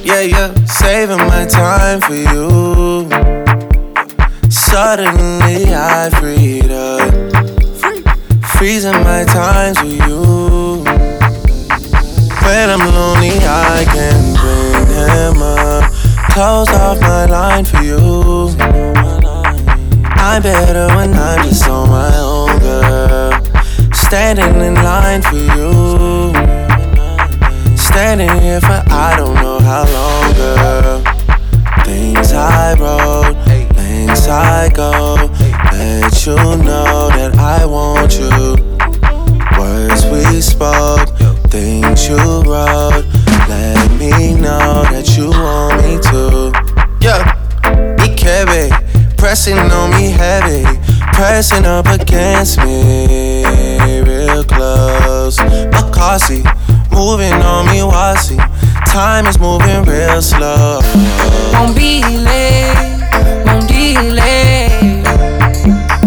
Yeah, saving my time for you. Suddenly I freed up, freezing my times with you. When I'm lonely I can bring him up, close off my line for you. I'm better when I'm just on my own, girl. Standing in line for you. Standing here for I don't know how long, girl. Things I wrote, things I go, let you know that I want you. Words we spoke, things you wrote, let me know that you want me to. Yeah, Ikebe, pressing on me heavy, pressing up against me, real close. Makasi, moving on me wasi, time is moving real slow. Won't be late, won't delay.